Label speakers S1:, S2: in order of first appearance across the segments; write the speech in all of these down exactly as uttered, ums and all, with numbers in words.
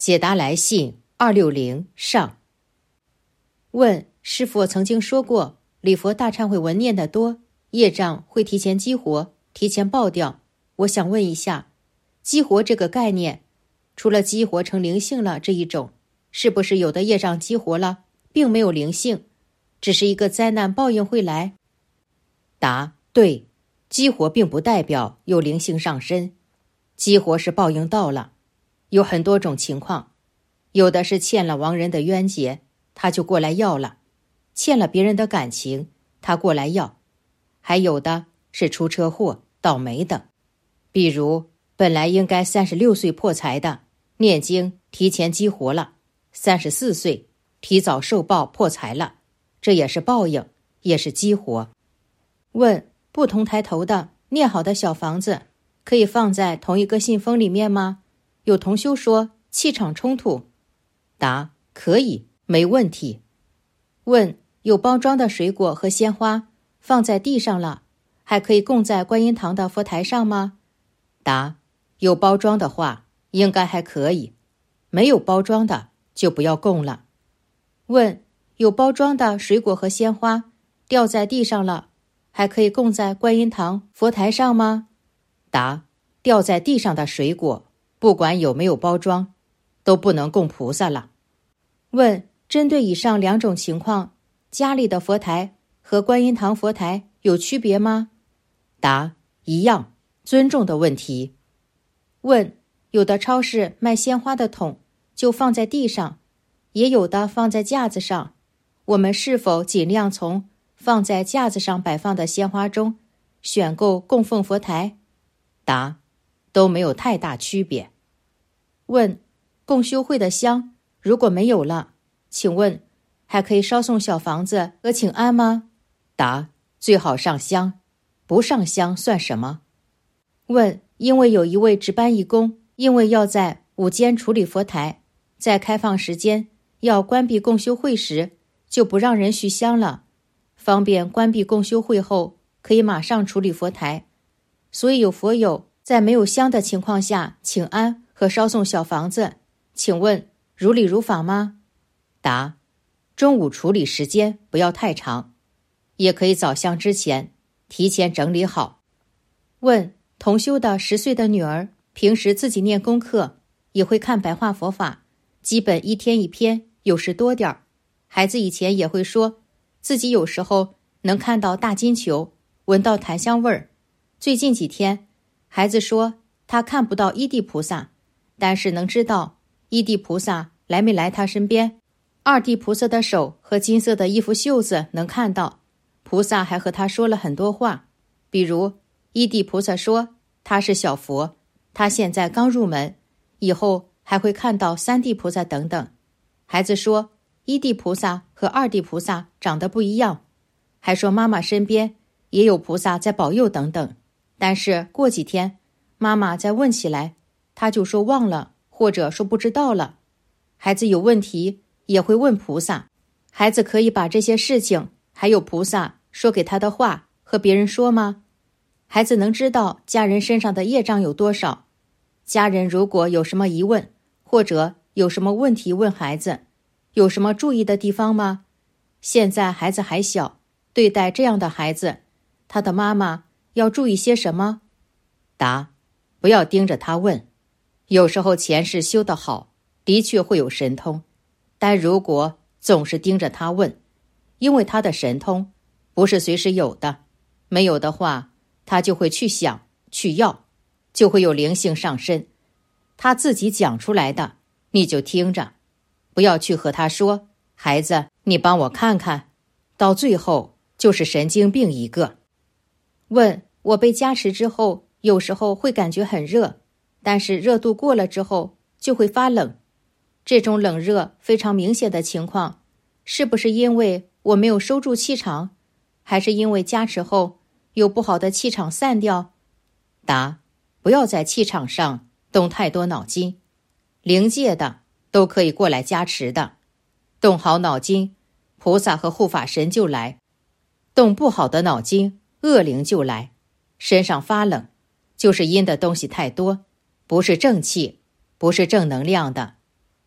S1: 解答来信二六零上。问：师父曾经说过，礼佛大忏悔文念得多，业障会提前激活，提前爆掉。我想问一下，激活这个概念，除了激活成灵性了这一种，是不是有的业障激活了，并没有灵性，只是一个灾难报应会来？答：对，激活并不代表有灵性上身，激活是报应到了。有很多种情况，有的是欠了亡人的冤结，他就过来要了；欠了别人的感情，他过来要；还有的是出车祸、倒霉的。比如本来应该三十六岁破财的，念经提前激活了，三十四岁提早受报破财了，这也是报应，也是激活。问：不同抬头的念好的小房子可以放在同一个信封里面吗？有同修说气场冲突。答：可以，没问题。问：有包装的水果和鲜花放在地上了，还可以供在观音堂的佛台上吗？答：有包装的话应该还可以，没有包装的就不要供了。问：有包装的水果和鲜花掉在地上了，还可以供在观音堂佛台上吗？答：掉在地上的水果不管有没有包装，都不能供菩萨了。问：针对以上两种情况，家里的佛台和观音堂佛台有区别吗？答：一样，尊重的问题。问：有的超市卖鲜花的桶就放在地上，也有的放在架子上，我们是否尽量从放在架子上摆放的鲜花中选购供奉佛台？答：都没有太大区别。问：共修会的香如果没有了，请问还可以烧送小房子和请安吗？答：最好上香，不上香算什么？问：因为有一位值班义工，因为要在午间处理佛台，在开放时间要关闭共修会时，就不让人续香了，方便关闭共修会后可以马上处理佛台，所以有佛友在没有香的情况下请安和烧送小房子，请问如理如法吗？答：中午处理时间不要太长，也可以早香之前提前整理好。问：同修的十岁的女儿平时自己念功课，也会看白话佛法，基本一天一篇，有时多点儿。孩子以前也会说自己有时候能看到大金球，闻到檀香味儿。最近几天孩子说他看不到依地菩萨，但是能知道依地菩萨来没来他身边。二地菩萨的手和金色的衣服袖子能看到，菩萨还和他说了很多话，比如依地菩萨说他是小佛，他现在刚入门，以后还会看到三地菩萨等等。孩子说一地菩萨和二地菩萨长得不一样，还说妈妈身边也有菩萨在保佑等等。但是过几天妈妈再问起来，他就说忘了，或者说不知道了。孩子有问题也会问菩萨，孩子可以把这些事情还有菩萨说给他的话和别人说吗？孩子能知道家人身上的业障有多少？家人如果有什么疑问，或者有什么问题问孩子，有什么注意的地方吗？现在孩子还小，对待这样的孩子，他的妈妈要注意些什么？答：不要盯着他问。有时候前世修得好，的确会有神通，但如果总是盯着他问，因为他的神通不是随时有的，没有的话他就会去想去要，就会有灵性上身。他自己讲出来的你就听着，不要去和他说孩子你帮我看看，到最后就是神经病一个。问：我被加持之后有时候会感觉很热，但是热度过了之后就会发冷，这种冷热非常明显的情况，是不是因为我没有收住气场，还是因为加持后有不好的气场散掉？答：不要在气场上动太多脑筋，灵界的都可以过来加持的，动好脑筋，菩萨和护法神就来；动不好的脑筋，恶灵就来。身上发冷，就是阴的东西太多，不是正气，不是正能量的。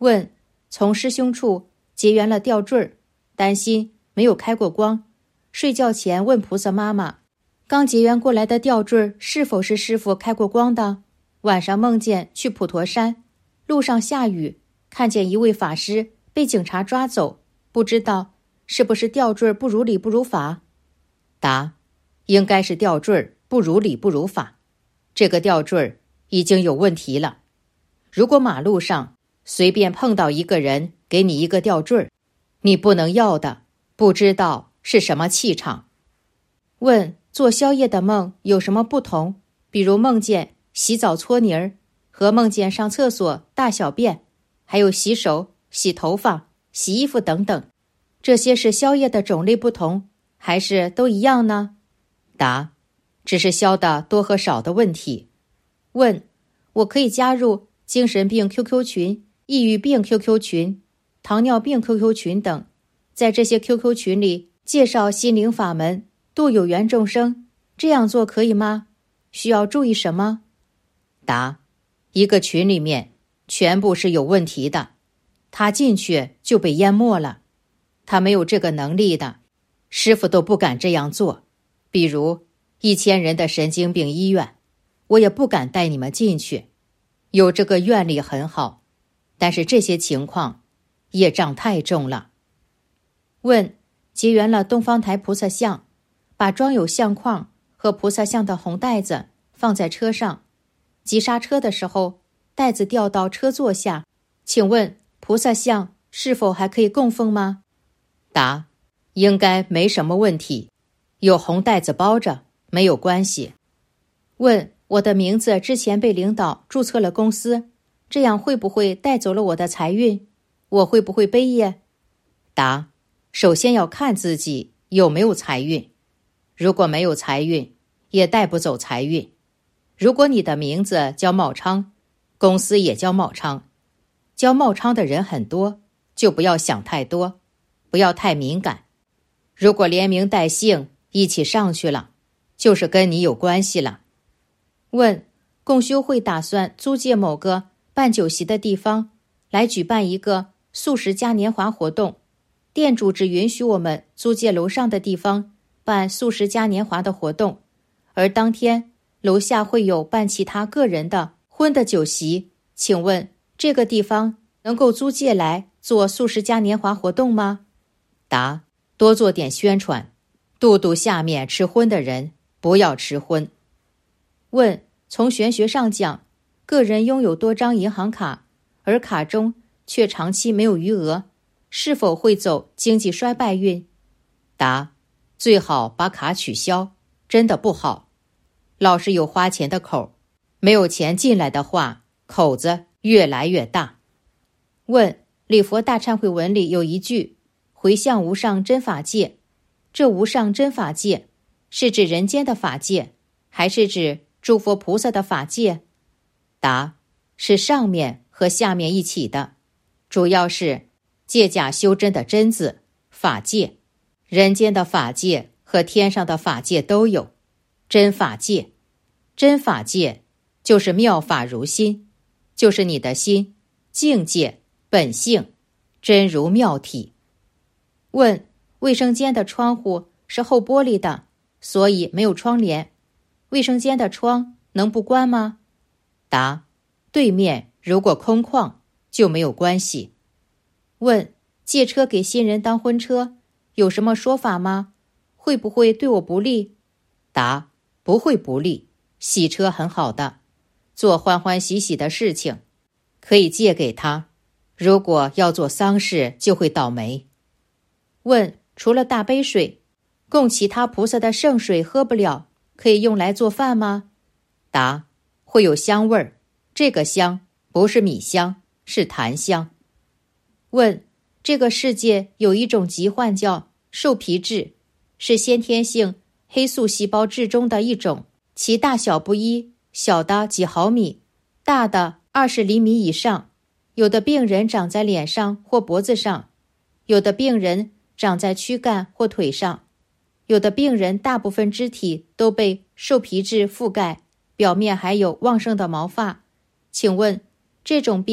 S1: 问：从师兄处结缘了吊坠儿，担心没有开过光，睡觉前问菩萨妈妈，刚结缘过来的吊坠儿是否是师父开过光的？晚上梦见去普陀山，路上下雨，看见一位法师被警察抓走，不知道是不是吊坠儿不如理不如法？答：应该是吊坠儿不如理不如法，这个吊坠儿已经有问题了。如果马路上随便碰到一个人给你一个吊坠儿，你不能要的，不知道是什么气场。问：做宵夜的梦有什么不同？比如梦见洗澡搓泥儿，和梦见上厕所大小便，还有洗手、洗头发、洗衣服等等，这些是宵夜的种类不同，还是都一样呢？答：只是宵的多和少的问题。问：我可以加入精神病 Q Q 群、抑郁病 Q Q 群、糖尿病 Q Q 群等，在这些 Q Q 群里介绍心灵法门，度有缘众生，这样做可以吗？需要注意什么？答：一个群里面全部是有问题的，他进去就被淹没了，他没有这个能力的，师父都不敢这样做。比如一千人的神经病医院，我也不敢带你们进去。有这个愿力很好，但是这些情况业障太重了。问：结缘了东方台菩萨像，把装有相框和菩萨像的红袋子放在车上，急刹车的时候袋子掉到车座下，请问菩萨像是否还可以供奉吗？答：应该没什么问题，有红袋子包着没有关系。问：我的名字之前被领导注册了公司，这样会不会带走了我的财运？我会不会背业？答：首先要看自己有没有财运，如果没有财运，也带不走财运。如果你的名字叫茂昌，公司也叫茂昌，叫茂昌的人很多，就不要想太多，不要太敏感。如果连名带姓一起上去了，就是跟你有关系了。问：共修会打算租借某个办酒席的地方来举办一个素食嘉年华活动，店主只允许我们租借楼上的地方办素食嘉年华的活动，而当天楼下会有办其他个人的婚的酒席，请问这个地方能够租借来做素食嘉年华活动吗？答：多做点宣传，度度下面吃荤的人，不要吃荤。问：从玄学上讲，个人拥有多张银行卡，而卡中却长期没有余额，是否会走经济衰败运？答：最好把卡取消，真的不好。老是有花钱的口，没有钱进来的话，口子越来越大。问：礼佛大忏悔文里有一句回向无上真法界，这无上真法界是指人间的法界，还是指诸佛菩萨的法界？答：是上面和下面一起的，主要是借假修真的真字，法界，人间的法界和天上的法界都有。真法界，真法界就是妙法如心，就是你的心境界本性真如妙体。问：卫生间的窗户是厚玻璃的，所以没有窗帘，卫生间的窗能不关吗？答：对面如果空旷就没有关系。问：借车给新人当婚车有什么说法吗？会不会对我不利？答：不会不利，洗车很好的，做欢欢喜喜的事情，可以借给他，如果要做丧事就会倒霉。问：除了大杯水，供其他菩萨的圣水喝不了，可以用来做饭吗？答：会有香味儿，这个香不是米香，是檀香。问：这个世界有一种疾患叫瘦皮质，是先天性黑素细胞质中的一种，其大小不一，小的几毫米，大的二十厘米以上，有的病人长在脸上或脖子上，有的病人长在躯干或腿上，有的病人大部分肢体都被瘦皮质覆盖，表面还有旺盛的毛发。请问这种病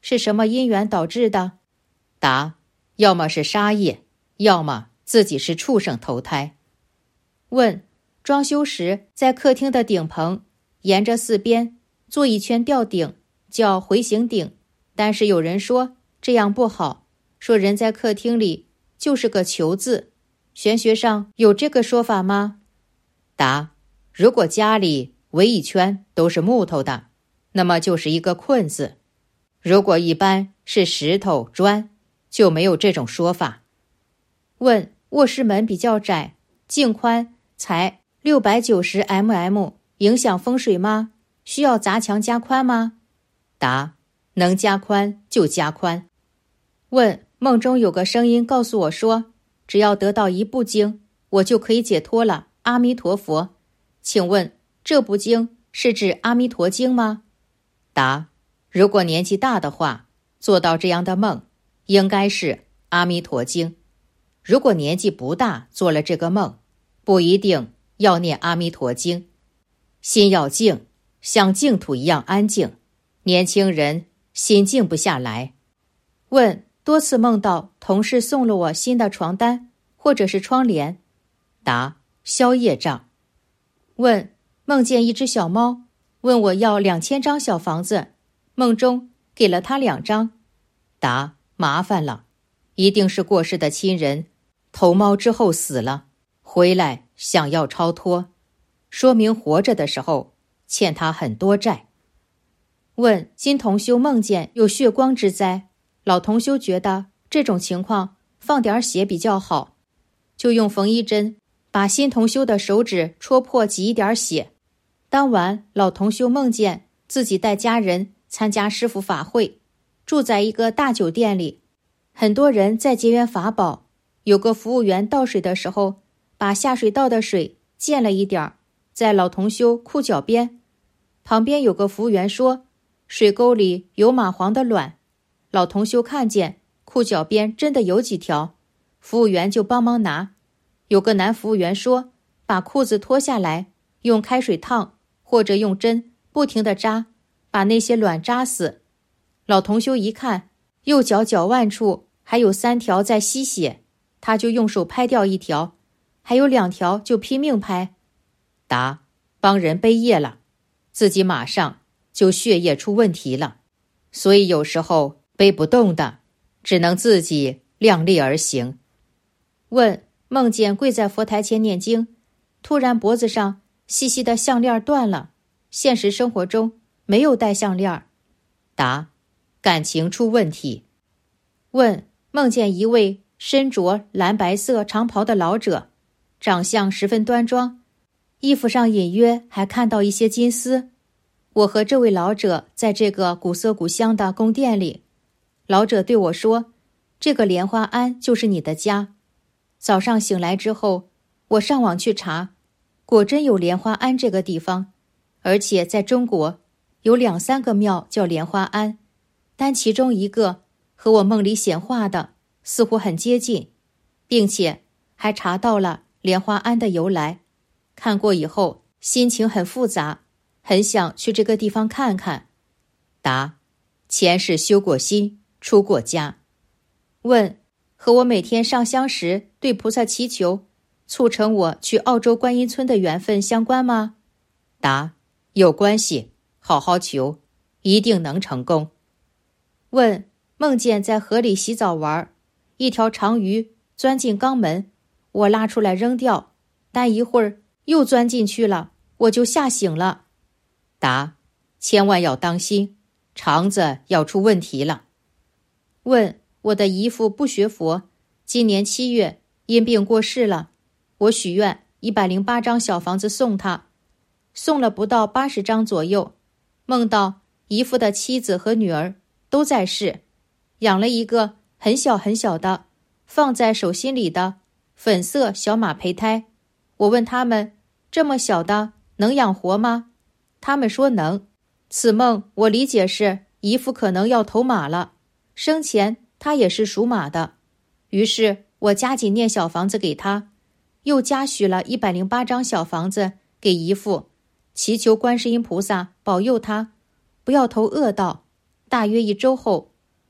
S1: 是什么因缘导致的？答：要么是杀业，要么自己是畜生投胎。问：装修时在客厅的顶棚沿着四边做一圈吊顶，叫回形顶，但是有人说这样不好，说人在客厅里就是个囚字，玄学上有这个说法吗？答：如果家里围一圈都是木头的，那么就是一个困字；如果一般是石头砖，就没有这种说法。问：卧室门比较窄，净宽才六百九十毫米，影响风水吗？需要砸墙加宽吗？答：能加宽就加宽。问：梦中有个声音告诉我说，只要得到一部经，我就可以解脱了，阿弥陀佛。请问这部经是指阿弥陀经吗？答：如果年纪大的话，做到这样的梦，应该是阿弥陀经。如果年纪不大做了这个梦，不一定要念阿弥陀经。心要静，像净土一样安静，年轻人心静不下来。问：多次梦到同事送了我新的床单或者是窗帘。答：消业障。问：梦见一只小猫，问我要两千张小房子，梦中给了他两张。答：麻烦了，一定是过世的亲人投猫之后死了，回来想要超脱，说明活着的时候欠他很多债。问：金同修梦见有血光之灾，老同修觉得这种情况放点血比较好，就用缝衣针把新同修的手指戳破，挤一点血。当晚老同修梦见自己带家人参加师父法会，住在一个大酒店里，很多人在结缘法宝。有个服务员倒水的时候，把下水道的水溅了一点，在老同修裤脚边。旁边有个服务员说，水沟里有蚂蟥的卵。老同修看见裤脚边真的有几条，服务员就帮忙拿。有个男服务员说，把裤子脱下来，用开水烫，或者用针不停地扎，把那些卵扎死。老同修一看，右脚脚腕处还有三条在吸血，他就用手拍掉一条，还有两条就拼命拍。答：帮人背业了，自己马上就血液出问题了，所以有时候背不动的，只能自己量力而行。问：梦见跪在佛台前念经，突然脖子上细细的项链断了，现实生活中没有戴项链。答：感情出问题。问：梦见一位身着蓝白色长袍的老者，长相十分端庄，衣服上隐约还看到一些金丝。我和这位老者在这个古色古香的宫殿里，老者对我说，这个莲花庵就是你的家。早上醒来之后，我上网去查，果真有莲花庵这个地方，而且在中国有两三个庙叫莲花庵，但其中一个和我梦里显化的似乎很接近，并且还查到了莲花庵的由来。看过以后心情很复杂，很想去这个地方看看。答：前世修过心，出过家。问：和我每天上香时对菩萨祈求，促成我去澳洲观音村的缘分相关吗？答：有关系，好好求，一定能成功。问：梦见在河里洗澡玩，一条长鱼钻进肛门，我拉出来扔掉，但一会儿又钻进去了，我就吓醒了。答：千万要当心，肠子要出问题了。问：我的姨父不学佛，今年七月因病过世了，我许愿一百零八张小房子送他，送了不到八十张左右，梦到姨父的妻子和女儿都在世，养了一个很小很小的放在手心里的粉色小马胚胎。我问他们，这么小的能养活吗？他们说能。此梦我理解是姨父可能要投马了，生前他也是属马的。于是我加紧念小房子给他，又加许了一百零八张小房子给姨父，祈求观世音菩萨保佑他不要投恶道。大约一周后，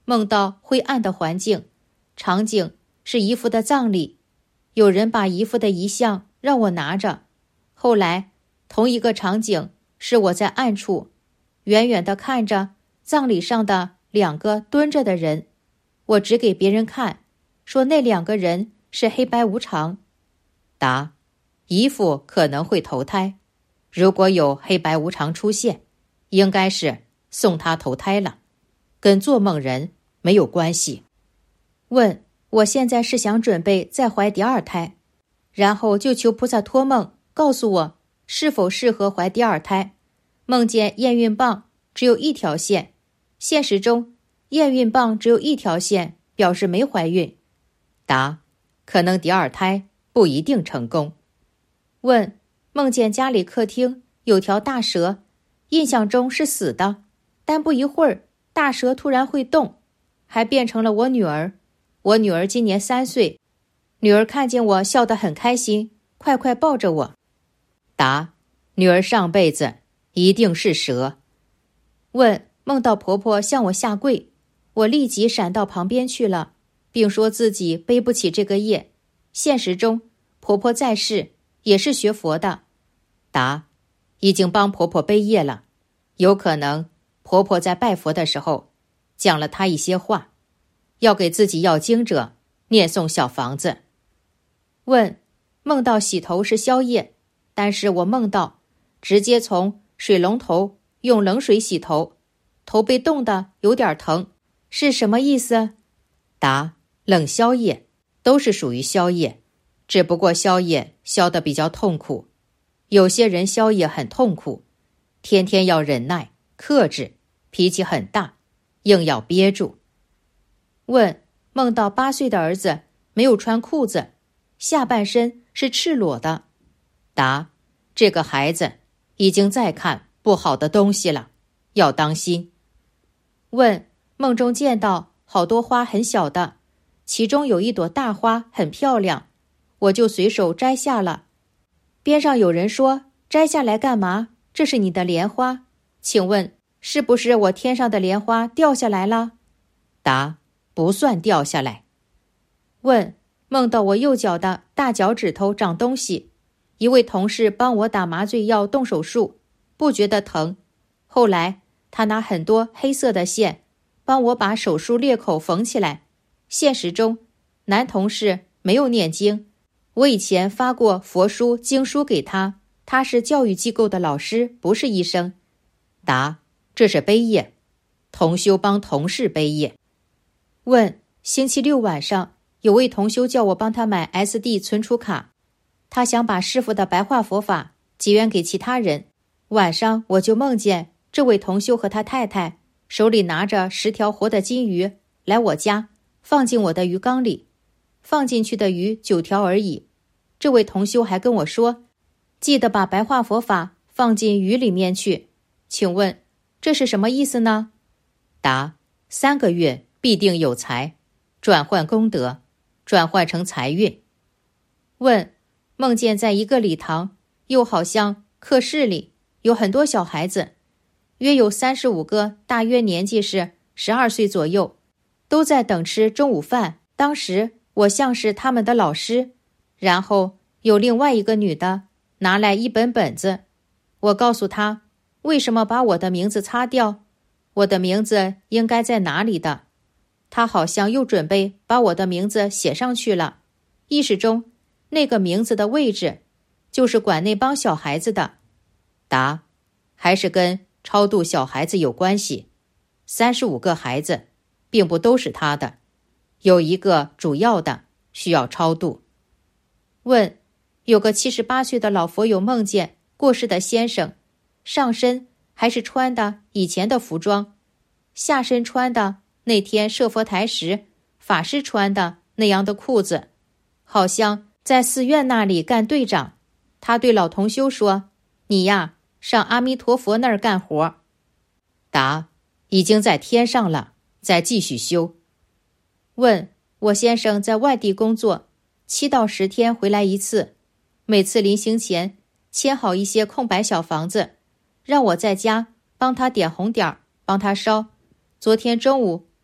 S1: 梦到灰暗的环境，场景是姨父的葬礼，有人把姨父的遗像让我拿着。后来同一个场景是我在暗处远远地看着葬礼上的两个蹲着的人，我指给别人看，说那两个人是黑白无常。答：姨父可能会投胎，如果有黑白无常出现，应该是送他投胎了，跟做梦人没有关系。问：我现在是想准备再怀第二胎，然后就求菩萨托梦告诉我是否适合怀第二胎。梦见验孕棒只有一条线，现实中验孕棒只有一条线，表示没怀孕。答：可能第二胎不一定成功。问：梦见家里客厅有条大蛇，印象中是死的，但不一会儿大蛇突然会动，还变成了我女儿。我女儿今年三岁，女儿看见我笑得很开心，快快抱着我。答：女儿上辈子一定是蛇。问：梦到婆婆向我下跪，我立即闪到旁边去了，并说自己背不起这个业。现实中婆婆在世也是学佛的。答：已经帮婆婆背业了，有可能婆婆在拜佛的时候讲了她一些话，要给自己要经者念诵小房子。问：梦到洗头是宵夜，但是我梦到直接从水龙头用冷水洗头，头被冻得有点疼，是什么意思？答：冷宵夜都是属于宵夜，只不过宵夜消得比较痛苦，有些人宵夜很痛苦，天天要忍耐克制，脾气很大，硬要憋住。问：梦到八岁的儿子没有穿裤子，下半身是赤裸的。答：这个孩子已经在看不好的东西了，要当心。问：梦中见到好多花很小的，其中有一朵大花很漂亮，我就随手摘下了。边上有人说：摘下来干嘛？这是你的莲花，请问是不是我天上的莲花掉下来了？答：不算掉下来。问：梦到我右脚的大脚趾头长东西，一位同事帮我打麻醉药动手术，不觉得疼，后来他拿很多黑色的线帮我把手术裂口缝起来。现实中男同事没有念经，我以前发过佛书经书给他，他是教育机构的老师，不是医生。答：这是背业，同修帮同事背业。问：星期六晚上有位同修叫我帮他买 S D 存储卡，他想把师父的白话佛法结缘给其他人。晚上我就梦见这位同修和他太太手里拿着十条活的金鱼来我家，放进我的鱼缸里，放进去的鱼九条而已。这位同修还跟我说，记得把白话佛法放进鱼里面去。请问这是什么意思呢？答：三个月必定有财，转换功德，转换成财运。问：梦见在一个礼堂，又好像课室里有很多小孩子，约有三十五个，大约年纪是十二岁左右，都在等吃中午饭。当时我像是他们的老师，然后有另外一个女的拿来一本本子，我告诉她为什么把我的名字擦掉，我的名字应该在哪里的。她好像又准备把我的名字写上去了，意识中那个名字的位置就是管那帮小孩子的。答：还是跟超度小孩子有关系，三十五个孩子并不都是他的，有一个主要的需要超度。问：有个七十八岁的老佛友梦见过世的先生，上身还是穿的以前的服装，下身穿的那天设佛台时法师穿的那样的裤子，好像在寺院那里干队长。他对老同修说：你呀，上阿弥陀佛那儿干活。答：已经在天上了，再继续修。问：我先生在外地工作，七到十天回来一次，每次临行前签好一些空白小房子，让我在家帮他点红点儿，帮他烧。昨天中午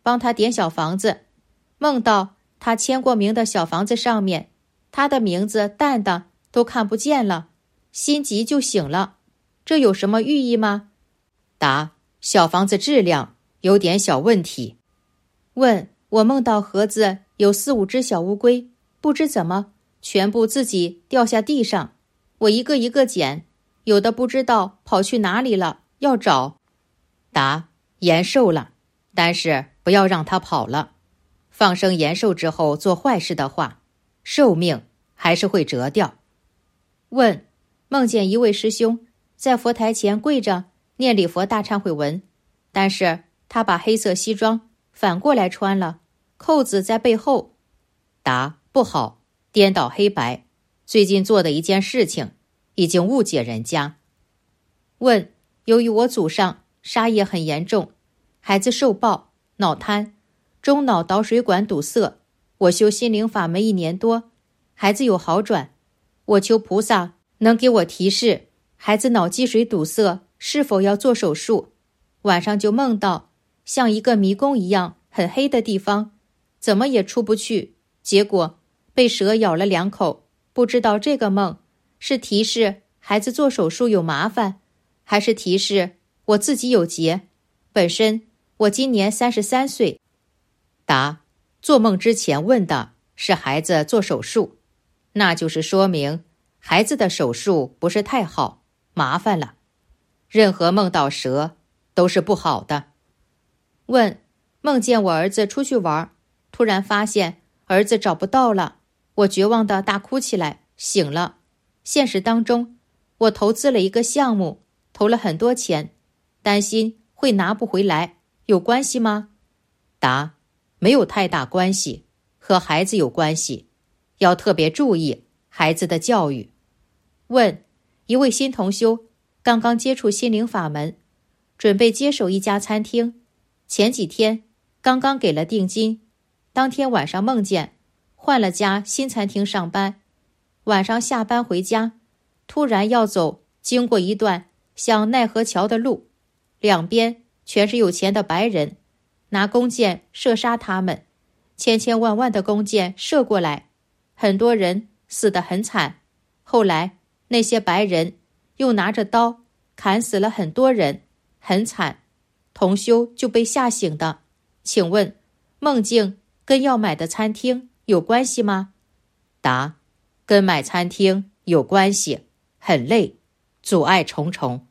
S1: 帮他点小房子，梦到他签过名的小房子上面，他的名字淡的都看不见了，心急就醒了，这有什么寓意吗？答：小房子质量有点小问题。问：我梦到盒子有四五只小乌龟，不知怎么全部自己掉下地上，我一个一个捡，有的不知道跑去哪里了，要找。答：延寿了，但是不要让它跑了。放生延寿之后做坏事的话，寿命还是会折掉。问：梦见一位师兄在佛台前跪着念礼佛大忏悔文，但是他把黑色西装反过来穿了，扣子在背后。答：不好，颠倒黑白，最近做的一件事情已经误解人家。问：由于我祖上杀业很严重，孩子受报，脑瘫，中脑导水管堵塞，我修心灵法门一年多，孩子有好转，我求菩萨能给我提示，孩子脑积水堵塞是否要做手术。晚上就梦到像一个迷宫一样很黑的地方，怎么也出不去，结果被蛇咬了两口。不知道这个梦是提示孩子做手术有麻烦，还是提示我自己有劫。本身我今年三十三岁。答：做梦之前问的是孩子做手术，那就是说明孩子的手术不是太好，麻烦了。任何梦到蛇都是不好的。问：梦见我儿子出去玩，突然发现儿子找不到了，我绝望地大哭起来，醒了。现实当中，我投资了一个项目，投了很多钱，担心会拿不回来，有关系吗？答：没有太大关系，和孩子有关系，要特别注意孩子的教育。问：一位新同修刚刚接触心灵法门，准备接手一家餐厅，前几天刚刚给了定金，当天晚上梦见换了家新餐厅上班，晚上下班回家，突然要走经过一段像奈何桥的路，两边全是有钱的白人，拿弓箭射杀他们，千千万万的弓箭射过来，很多人死得很惨。后来那些白人又拿着刀砍死了很多人，很惨，同修就被吓醒的。请问梦境跟要买的餐厅有关系吗？答：跟买餐厅有关系，很累，阻碍重重。